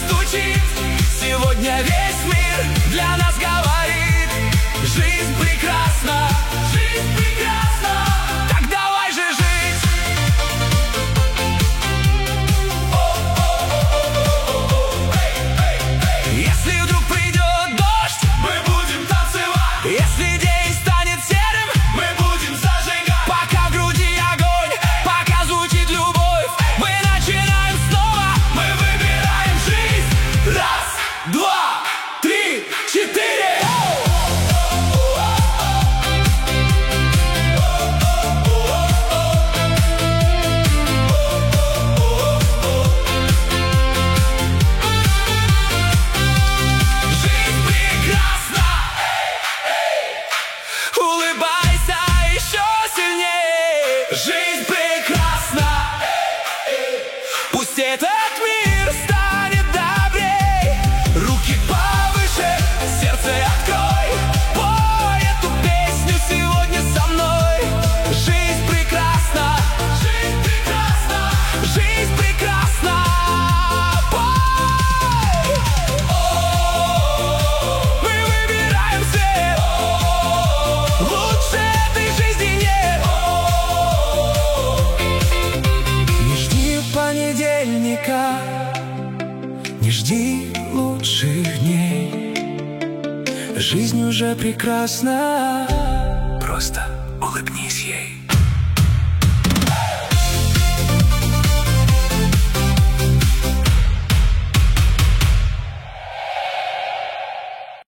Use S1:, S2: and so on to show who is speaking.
S1: стучит. Сегодня весь мир для нас говорит: жизнь прекрасна, жизнь прекрасна. Так давай же жить. Если вдруг придет дождь, мы будем танцевать. Если день станет серым, мы будем зажигать. Пока в груди огонь, пока звучит любовь, мы начинаем снова, мы выбираем жизнь. Раз, два, три, четыре. Жизнь прекрасна. Улыбайся еще сильнее. Жизнь прекрасна. Пусть этот мир станет добрей. Руки повыше, сердце открой. Пой эту песню сегодня со мной. Жизнь прекрасна. Жизнь прекрасна. Жизнь прекрасна. Пой. Мы выбираем свет. Лучше этой жизни нет. Не жди понедельника, не жди лучших дней. Жизнь уже прекрасна. Просто улыбнись.